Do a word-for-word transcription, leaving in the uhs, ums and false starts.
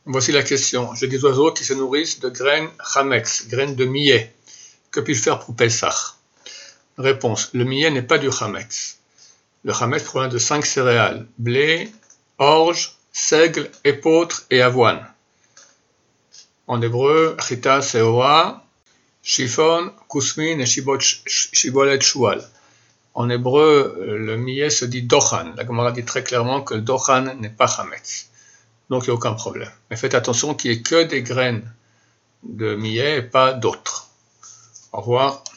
Voici la question. J'ai des oiseaux qui se nourrissent de graines chametz, graines de millet. Que puis-je faire pour Pessah? Réponse. Le millet n'est pas du chametz. Le chametz provient de cinq céréales. Blé, orge, seigle, épeautre et avoine. En hébreu, chita, seora, chiffon, kousmin et shibolet shual. En hébreu, le millet se dit dochan. La Gemara dit très clairement que le dochan n'est pas chametz. Donc il n'y a aucun problème. Mais faites attention qu'il n'y ait que des graines de millet et pas d'autres. Au revoir.